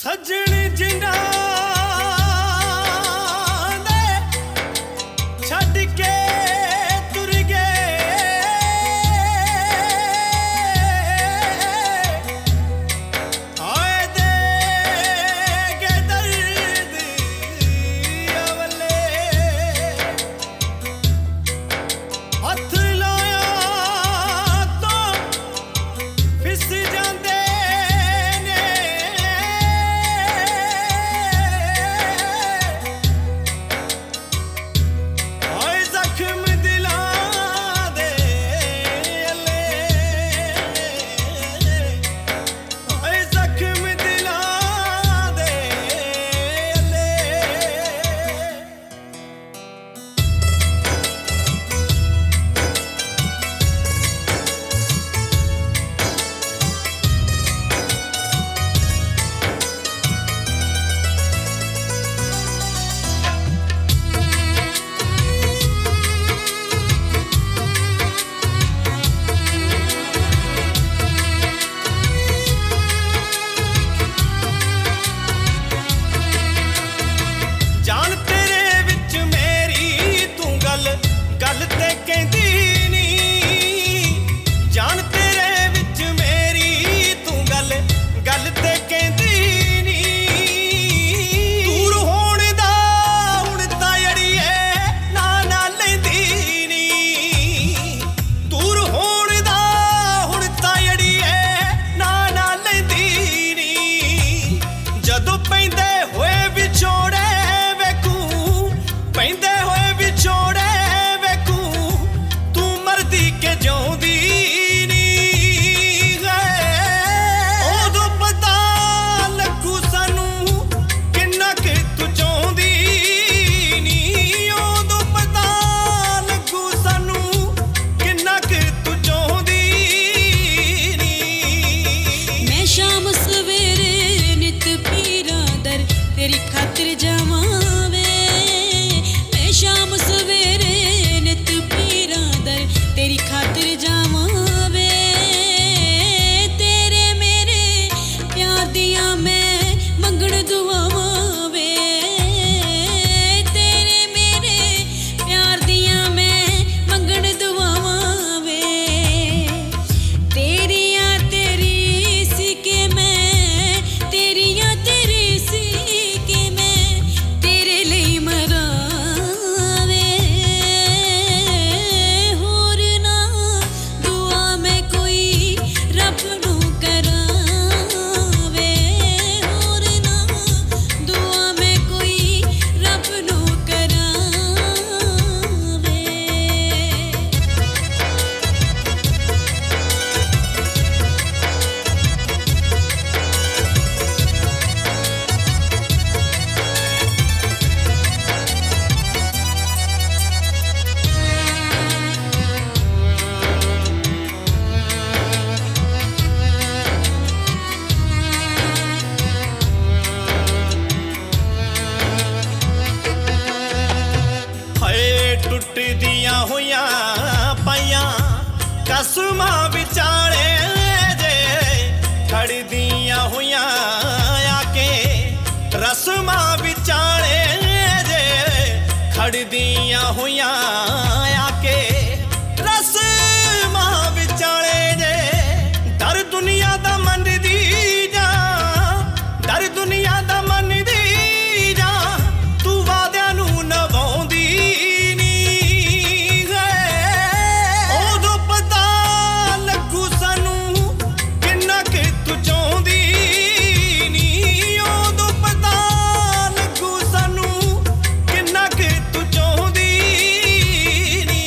सजन जिन्ना दे छड्ड के तुर गए आए दे के दर्द अवले हथ लाया तो फिस जांदे गल ते कहंदी नी जान तेरे विच मेरी तू गल ते कहंदी नी दूर होण दा हुण तां अड़िए ना लैंदी नी दूर होण दा हुण तां अड़िए ना लैंदी नी जदों पैंदे होए विछोड़े वेखू पैंदे होए विछोड़े के जाऊंदी नी उदों पता लगू सानू किन्ना कि तू चाहुंदी नी उदों पता लगू सानू किन्ना कि तू चाहुंदी नी मैं शाम सवेरे नित पीरां दर तेरी खातिर जावां वे मैं शाम सवेरे नित पीरां दर तेरी खातिर जावां वे तेरे मेरे प्यार दियां मैं मंगण दुआवां वे तेरे मेरे प्यार दियां मैं मंगण दुआवां वे तेरियां तेरी सी के मैं तेरियां तेरी सी के मैं तेरे लिए मरां वे रब नू करावे होर ना दुआ मैं कोई रब नू करावे टुटदियां होइयां पाइयां कसमां विचाले जे खड़दियां होइयां आके रस्मां विचाले जे खड़दियां होइयां आके रस्मां विचाले जे डर दुनिया दा मनदी जा डर दुनिया दा मनदी जा तू वादियां नू निभाउंदी मैं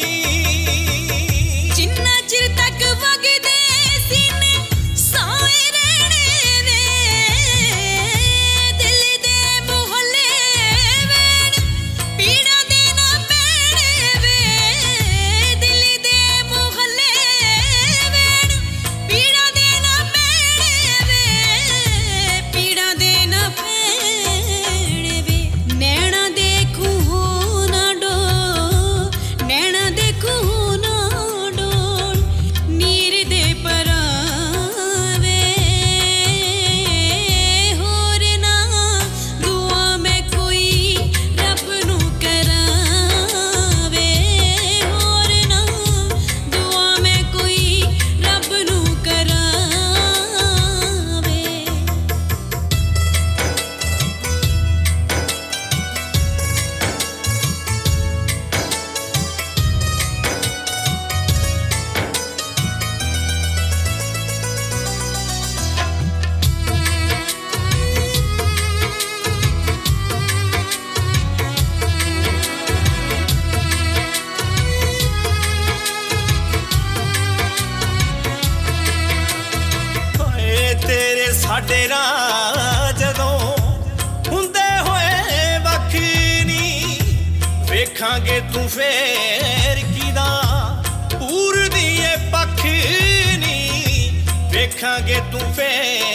ਵੇਖਾਂਗੇ ਤੂੰ ਫੇਰ ਕਿਦਾ ਪੂਰ ਦੀ ਏ ਪੱਖ ਨੀ ਵੇਖਾਂਗੇ ਤੂੰ ਫੇਰ